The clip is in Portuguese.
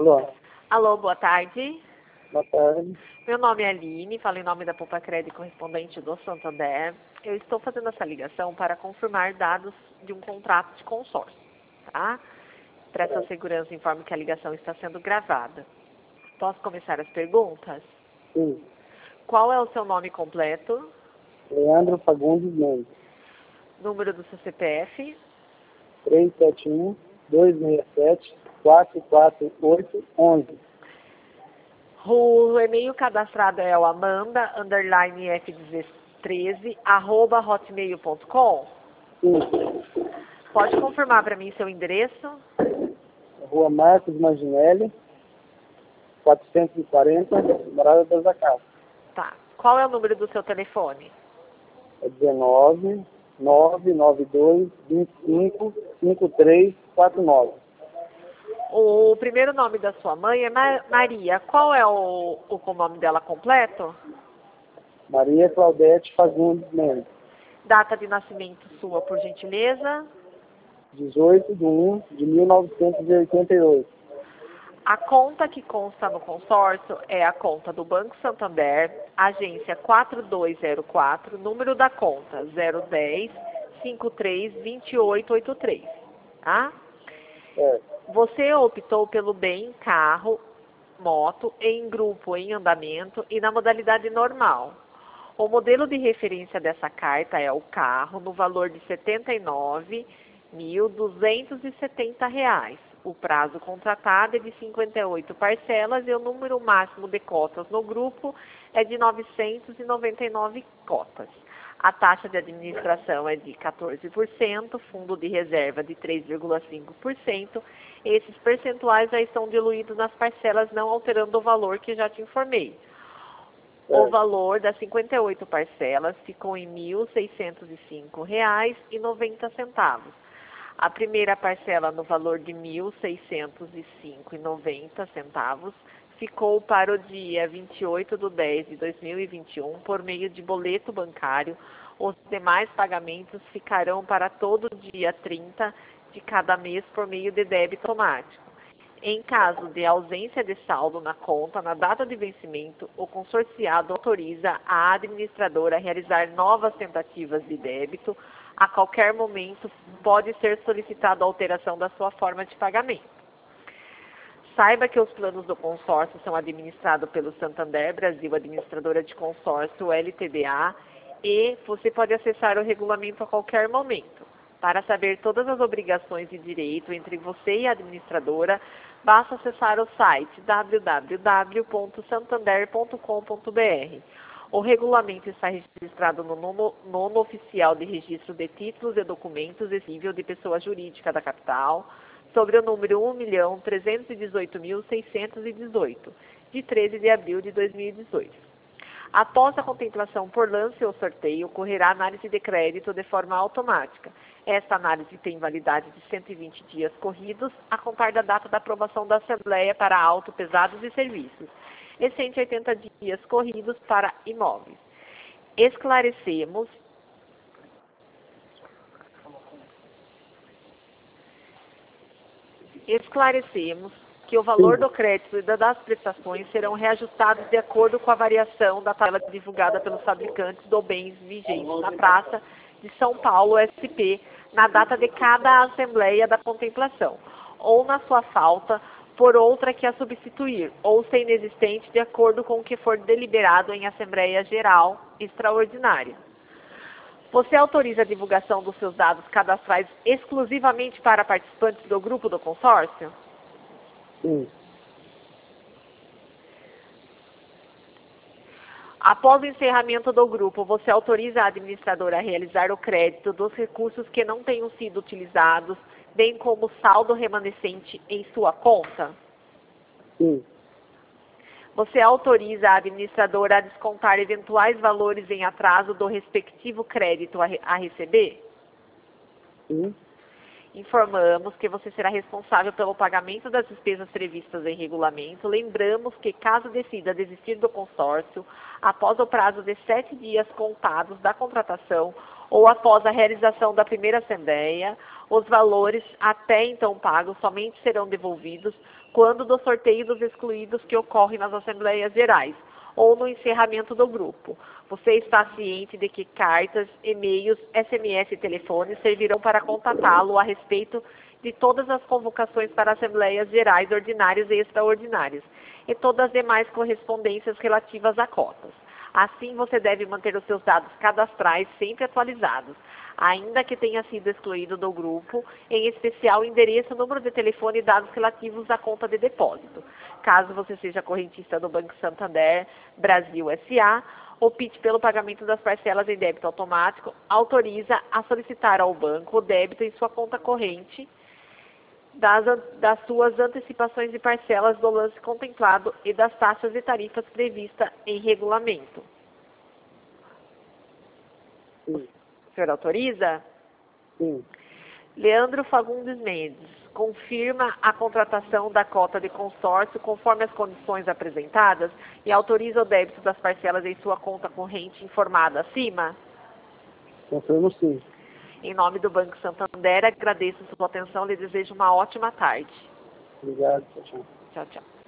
Alô, Alô, boa tarde. boa tarde. Meu nome é Aline, falo em nome da Poupa Crédito correspondente do Santander. Eu estou fazendo essa ligação para confirmar dados de um contrato de consórcio, tá? Para essa segurança, informo que a ligação está sendo gravada. Posso começar as perguntas? Sim, Qual é o seu nome completo? Leandro Fagundes Mendes, Número do seu CPF? 371-267-448-11. O e-mail cadastrado é o amanda_f13@hotmail.com. Sim, Pode confirmar para mim seu endereço? Rua Marcos Manginelli, 440, Morada das Acácias. Tá. Qual é o número do seu telefone? É 19-992-25-5349. O primeiro nome da sua mãe é Maria. Qual é o nome dela completo? Maria Claudete Fagundes Mendes, Data de nascimento sua, por gentileza. 18/1/1988. A conta que consta no consórcio é a conta do Banco Santander, agência 4204, número da conta 010-53-2883. Tá? Você optou pelo bem carro, moto, em grupo, em andamento e na modalidade normal. O modelo de referência dessa carta é o carro, no valor de R$ 79.270. O prazo contratado é de 58 parcelas e o número máximo de cotas no grupo é de 999 cotas. A taxa de administração é de 14%, fundo de reserva de 3,5%. Esses percentuais já estão diluídos nas parcelas, não alterando o valor que já te informei. O valor das 58 parcelas ficou em R$ 1.605,90. A primeira parcela, no valor de R$ 1.605,90, ficou para o dia 28/10/2021 por meio de boleto bancário. Os demais pagamentos ficarão para todo dia 30 de cada mês por meio de débito automático. Em caso de ausência de saldo na conta, na data de vencimento, o consorciado autoriza a administradora a realizar novas tentativas de débito. A qualquer momento pode ser solicitada a alteração da sua forma de pagamento. Saiba que os planos do consórcio são administrados pelo Santander Brasil, administradora de consórcio LTDA, e você pode acessar o regulamento a qualquer momento. Para saber todas as obrigações e direitos entre você e a administradora, basta acessar o site www.santander.com.br. O regulamento está registrado no nono oficial de registro de títulos e documentos exível de pessoa jurídica da capital, sobre o número 1.318.618, de 13 de abril de 2018. Após a contemplação por lance ou sorteio, ocorrerá análise de crédito de forma automática. Esta análise tem validade de 120 dias corridos, a contar da data da aprovação da Assembleia para auto, pesados e serviços, e 180 dias corridos para imóveis. Esclarecemos que o valor do crédito e das prestações serão reajustados de acordo com a variação da tabela divulgada pelos fabricantes do bens vigentes na Praça de São Paulo, SP, na data de cada Assembleia da Contemplação, ou na sua falta, por outra que a substituir, ou ser inexistente de acordo com o que for deliberado em Assembleia Geral Extraordinária. Você autoriza a divulgação dos seus dados cadastrais exclusivamente para participantes do grupo do consórcio? Sim, Após o encerramento do grupo, você autoriza a administradora a realizar o crédito dos recursos que não tenham sido utilizados, bem como o saldo remanescente em sua conta? sim, Você autoriza a administradora a descontar eventuais valores em atraso do respectivo crédito a receber? sim, Informamos que você será responsável pelo pagamento das despesas previstas em regulamento. Lembramos que, caso decida desistir do consórcio, após o prazo de 7 dias contados da contratação, ou após a realização da primeira assembleia, os valores até então pagos somente serão devolvidos quando do sorteio dos excluídos que ocorre nas assembleias gerais ou no encerramento do grupo. Você está ciente de que cartas, e-mails, SMS e telefones servirão para contatá-lo a respeito de todas as convocações para assembleias gerais ordinárias e extraordinárias e todas as demais correspondências relativas a cotas. Assim, você deve manter os seus dados cadastrais sempre atualizados, ainda que tenha sido excluído do grupo, em especial endereço, número de telefone e dados relativos à conta de depósito. Caso você seja correntista do Banco Santander Brasil S.A., opte pelo pagamento das parcelas em débito automático, autoriza a solicitar ao banco o débito em sua conta corrente das suas antecipações de parcelas do lance contemplado e das taxas e tarifas previstas em regulamento. Sim. O senhor autoriza? Sim. Leandro Fagundes Mendes confirma a contratação da cota de consórcio conforme as condições apresentadas e autoriza o débito das parcelas em sua conta corrente informada acima? Confirmo sim. Em nome do Banco Santander, agradeço sua atenção e lhe desejo uma ótima tarde. Obrigado. Tchau, tchau. Tchau, tchau.